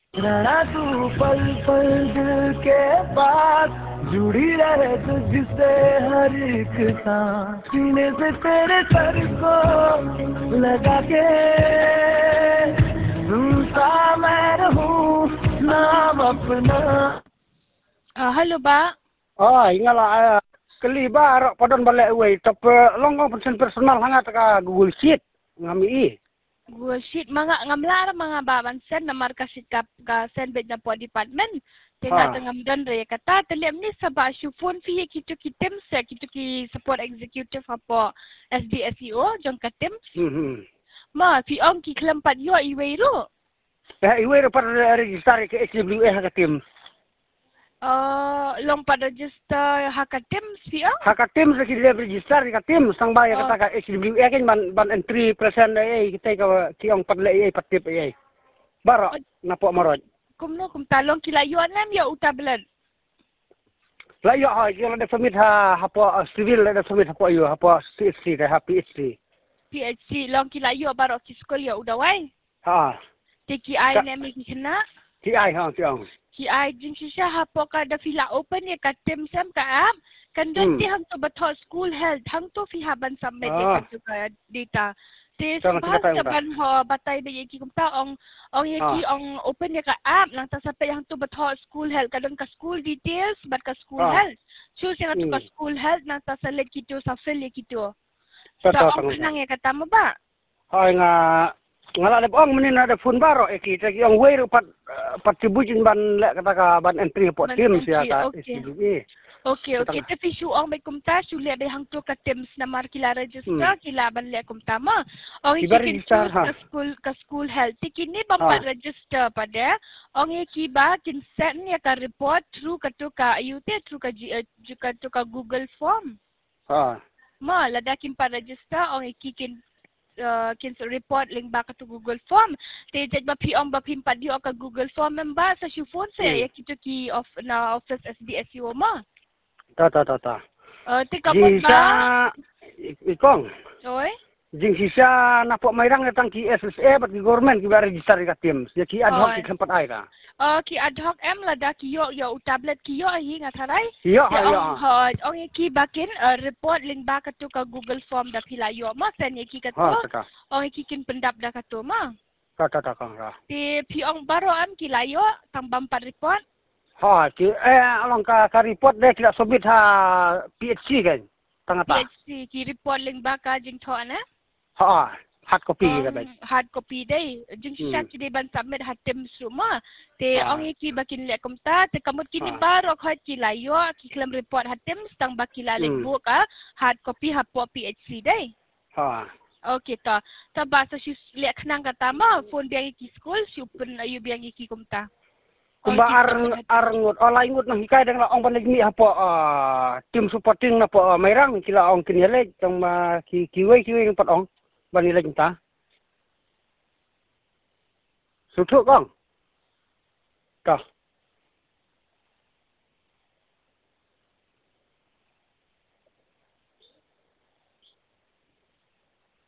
रहना तू पल पल दिल के पास, जुड़ी रहे तुझसे हर एक सांस, सीने से तेरे सर को लगा के सुनता मैं रहूं नाम अपना. Halo, Ba. Ingala kali ba ro padon balik we tapi longgong personal hangat ka Google Sheet ngami i. Gua sheet ngamlar mga baban sen namar kasit ka sen bed na po department. Tengah dan re kata telem ni sabah phone fi kitu kitem se kitu ki support executive apa SDSEO jong katem. Ma fi ong ki kelempat yo iweiru. Iwe ro par register ke SWA ka tim. Long pada register hakatem sia? Hakatim sa kile register ka tim sang baya kata ka SWA kin ban entry present kita ka kiong padle patip baro napo marot. Kumno talong kilayuan nam ya utablan. Layo ha kila de permit ha hapo civil de permit hapo yo hapo CSC de ha PhD. PhD long kilayu baro ki school ya udawai. Ha. TKI nam ki kena. TI ha tiang. Ki ai jing sisa hapo ka da fila open ya ka tem sam ka am kan don ti hang to bato school health hang to fi haban submit ya ka ka data te sabah sa ban ho batay be ki kumta ong ye ki ong open ya ka am lang ta sampai hang to bato school health ka don ka school details bat ka school health choose yang to ka school health nang ta select kito sa fill ya kito sa ong nang ya kata mo ba Hai ngala le ong menin ada phone baro kita ki ong weru pat tibujin ban le kata ka ban entry po tim sia ka SDB. Okay. Tapi su ong may kumta su le be hang to ka teams na mar kila register kila ban le kumta ma. Ong ikin ka school health kini ba register pada ong iki ba kin send ya ka report through ka to ka ayute through ka Google form. Ma ladakin pa register ong ikin report link ba ka to Google Form. Te jad ba piong ba pimpa dio ka Google Form memba sa si phone sa ya kito ki of na office SDSU mo. Ta. Te kamot ba? Ikong. Oy. Jing sisa na po mayrang natang ki SSA bat ki government ki ba register ka teams. Ya ki ad hoc ki tempat ai ka. Ki ad hoc em lada ki yo tablet ki yo hi ngataray. Yo. Ong ki bakin report link ba ka to ka Google Form da pila yo ma sen ki ka to. Ong ki kin pendap da ka to ma. Ta. Ti piong baro am ki layo tambam pa report. Ki along ka report de kila submit ha PhD kan. Tanga ta. PhD ki report link ba ka jing tho na. Hard copy ka ba? Hard copy day. Jing siya ki ban submit hatem suma. Te ong ki bakin le kumta te kamot kini baro khat ki layo ki klam report hatem stang bakila link bu ka hard copy hapo PhD day. Okay ta basa si le khnang kata ma phone biang ki school super ayu biang ki kumta. Kumba arngut ingut nang hikai dang ong ban ni hapo team supporting na po mayrang kila ong kinele tong kiwe ng pat ong ban ni ta. Suthuk kong. Ka.